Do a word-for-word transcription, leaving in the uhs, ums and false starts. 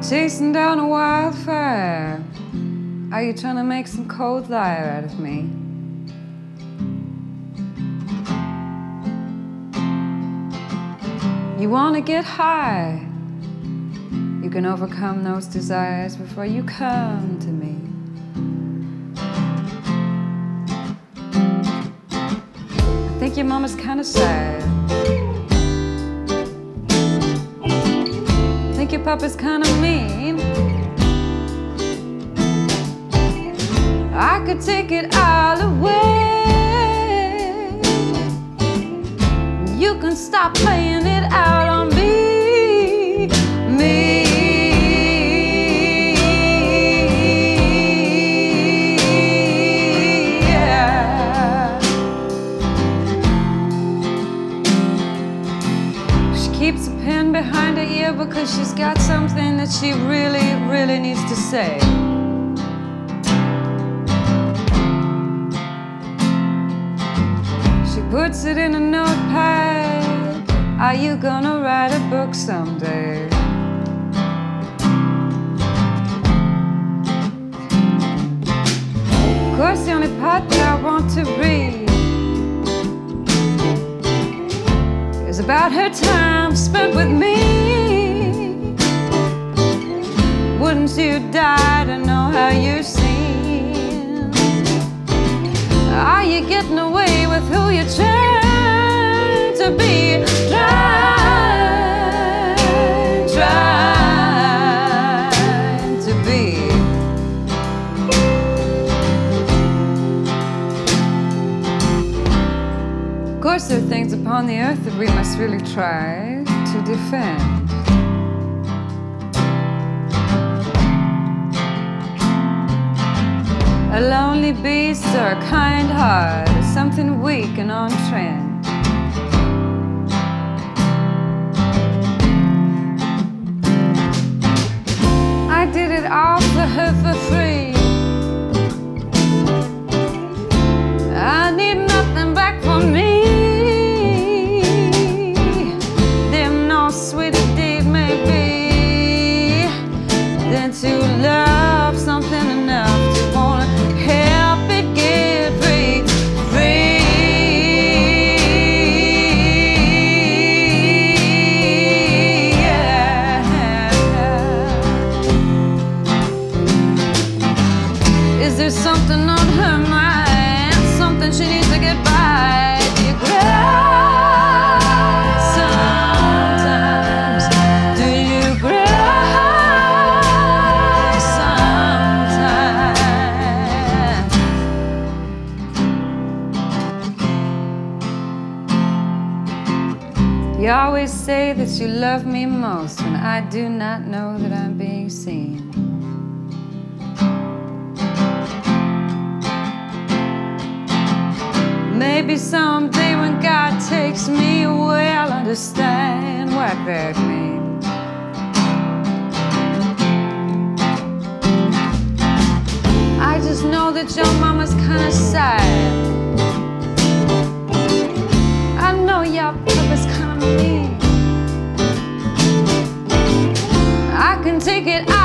Chasing down a wildfire. Are you trying to make some cold liar out of me? You want to get high. You can overcome those desires before you come to me. I think your mama's kind of sad. I think your papa's kind of mean. I could take it all away. You can stop playing it out on me, me. Yeah. She keeps a pen behind her ear because she's got something that she really, really needs to say. Puts it in a notepad. Are you gonna write a book someday? Of course, the only part that I want to read is about her time spent with me. Wouldn't you die to know how you seem? Are you getting away with who you're trying to be? Trying, trying to be. Of course, there are things upon the earth that we must really try to defend. A lonely beast or a kind heart, or something weak and on trend. I did it all for her for free. I need nothing back from me. Them no sweeter deed may be than to love something enough to wanna help it get free, free. Yeah. Is there something on her mind? Something she needs to get by? Do you cry sometimes? Do you cry sometimes? You always say that you love me most when I do not know that I'm being seen. Maybe someday when God takes me away, I'll understand what that means. I just know that your mama's kinda sad. I know your papa's kinda mean. I can take it